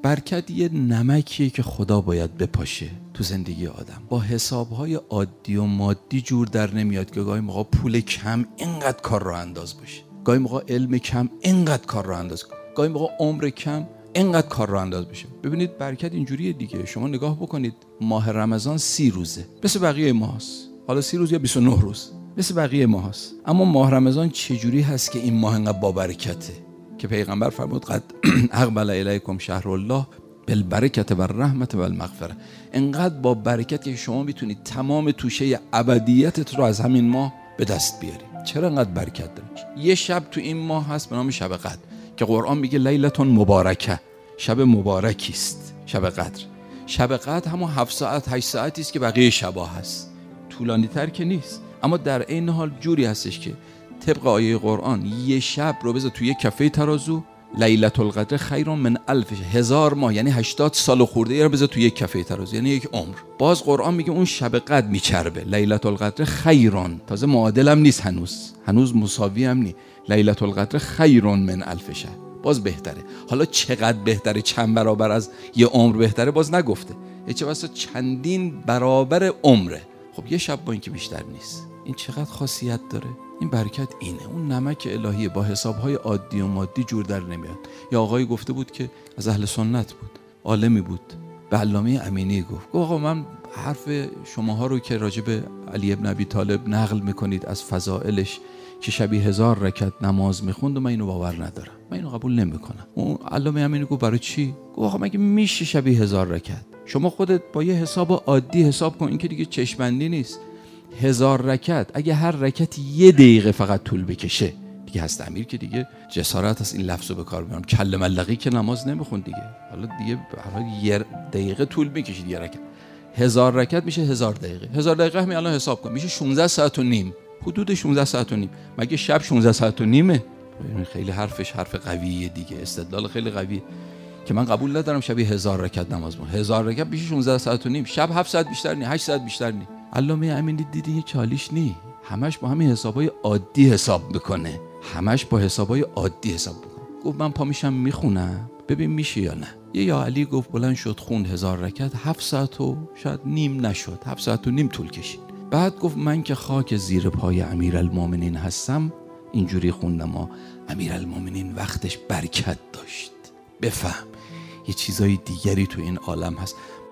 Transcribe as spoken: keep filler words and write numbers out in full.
برکت یه نمکیه که خدا باید بپاشه تو زندگی آدم. با حسابهای عادی و مادی جور در نمیاد که گاهی موقع پول کم اینقدر کار راه انداز باشه، گاهی موقع علم کم اینقدر کار راه انداز کنه، گاهی موقع عمر کم اینقدر کار راه انداز بشه. ببینید برکت اینجوریه دیگه. شما نگاه بکنید، ماه رمضان سی روزه مثل بقیه ماهاست، حالا سی روز یا بیست و نه روز مثل بقیه ماهاست، اما ماه رمضان چجوری هست که این ماه انقدر با برکته که پیغمبر فرمود قد اقبل الیکم شهر الله بالبرکت و الرحمت و المغفره. انقدر با برکت که شما میتونید تمام توشه ابدیتت رو از همین ماه به دست بیاری. چرا انقدر برکت داره؟ یه شب تو این ماه هست به نام شب قدر که قرآن میگه لیلتون مبارکه، شب مبارکی است شب قدر. شب قدر همون هفت ساعت هشت ساعتی است که بقیه شبا هست، طولانی تر که نیست، اما در این حال جوری هستش که طبق آیه قرآن یه شب رو بذار توی کفه ترازو، لیلة القدر خیر من الف، هزار ماه یعنی هشتاد سال خورده رو بذار توی یک کفه ترازو یعنی یک عمر. باز قرآن میگه اون شب قدر میچربه، لیلة القدر خیرون، تازه معادل هم نیست، هنوز هنوز مساوی هم نیست، لیلة القدر خیرون من الف شهر، باز بهتره. حالا چقدر بهتره، چند برابر از یه عمر بهتره باز نگفته، چه واسه چندین برابر عمره. خب یه شب با اینکه بیشتر نیست، این چقدر خاصیت داره. این برکت اینه، اون نمک الهی با حسابهای عادی و مادی جور در نمیاد. یا آقای گفته بود که از اهل سنت بود، عالمی بود، به علامه امینی گفت گفت آقا من حرف شماها رو که راجع به علی ابن ابی طالب نقل میکنید از فضائلش که شبی هزار رکعت نماز میخوند و من اینو باور ندارم، من اینو قبول نمیکنم. اون علامه امینی گفت برای چی؟ گفت آقا مگه میشه شبی هزار رکعت؟ شما خودت با یه حساب عادی حساب کن، این که دیگه چشمندی نیست. هزار رکعت اگه هر رکعت یه دقیقه فقط طول بکشه، دیگه هست امیر که دیگه جسارت هست این لفظو به کار میارم، کله ملقی که نماز نمیخوند دیگه، حالا دیگه حالا یه دقیقه طول میکشید یه رکعت. هزار رکعت میشه هزار دقیقه، هزار دقیقه همین الان حساب کن میشه شانزده ساعت و نیم، حدود شانزده ساعت و نیم. مگه شب شانزده ساعت و نیمه؟ خیلی حرفش حرف قویه دیگه، استدلال خیلی قویه که من قبول ندارم شبی هزار رکعت نماز بخونم. هزار رکعت میشه شانزده ساعت و نیم، شب هفت ساعت بیشتر نی، هشت ساعت بیشتر نی. علامه امینی دیدی یه چالیش نی، همش با همین حسابای عادی حساب میکنه، همش با حسابای عادی حساب میکنه. گفت من پا میشم میخونم ببین میشه یا نه. یه یا علی گفت بلند شد خوند هزار رکعت، هفت ساعت و شاید نیم نشد، هفت ساعت و نیم طول کشید. بعد گفت من که خاک زیر پای امیرالمومنین هستم اینجوری خوندم ها، امیرالمومنین وقتش برکت داشت. بفهم یه چیزای دیگری تو این عالم هست.